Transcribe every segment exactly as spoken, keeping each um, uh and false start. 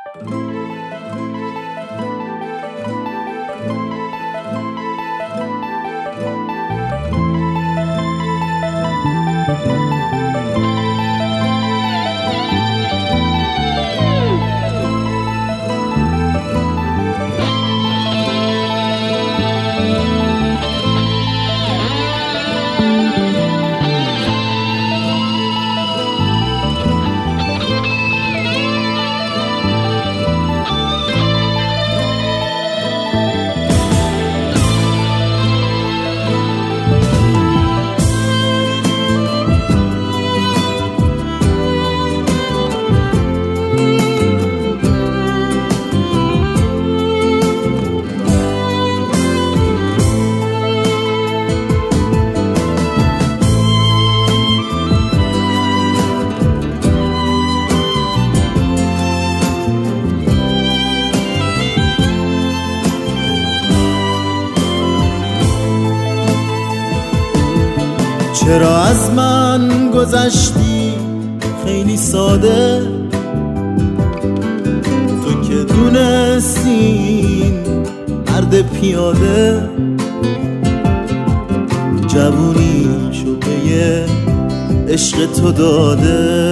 چرا از من گذشتی خیلی ساده، تو که دونستین مرد پیاده جوونیشو به یه عشق تو داده.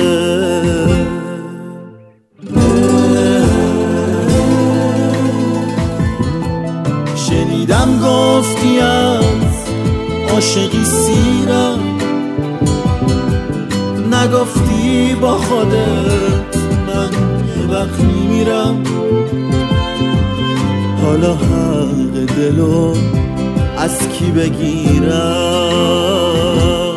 شنیدم گفتی از عاشقی سیرم، نگفتی با خودت من یه وقت میمیرم. حالا حق دلو از کی بگیرم؟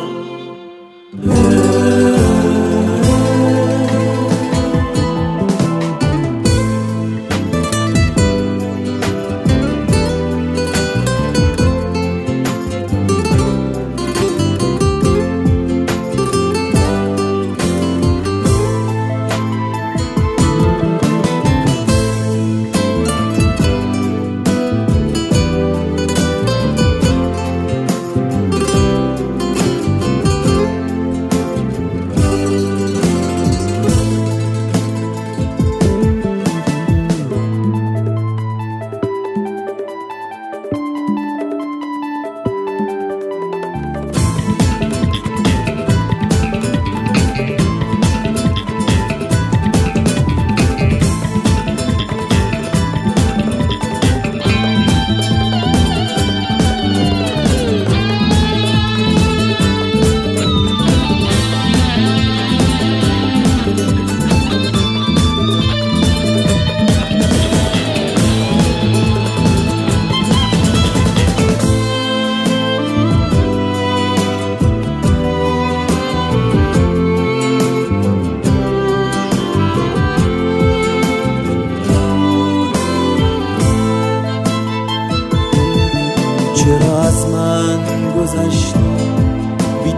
چرا از من گذشتی بی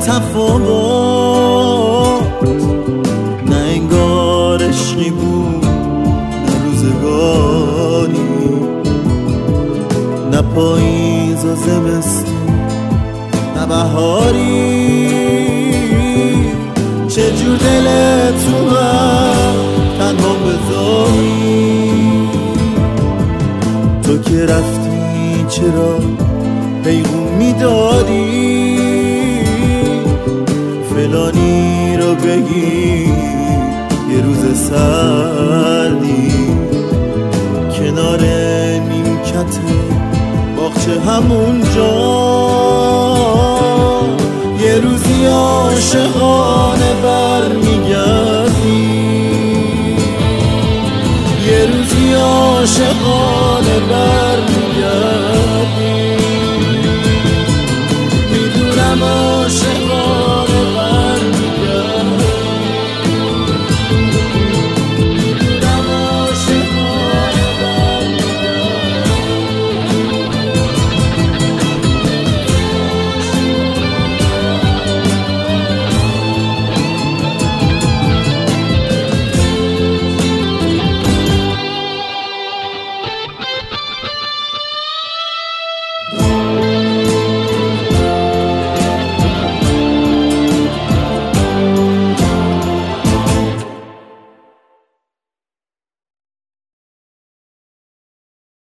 تفاوت، نه انگار عشقی بود نه روزگاری، نه پاییز و زمستون نه بهاری. چجور دلت تو من تنها بذاری؟ تو که رفتی چرا پیغون میدادی؟ فلانی رو بگی یه روز سردی کنار نیمکت باغچه همونجا یه روزی عاشقانه برمیگردی، یه روزی عاشقانه برمیگردی.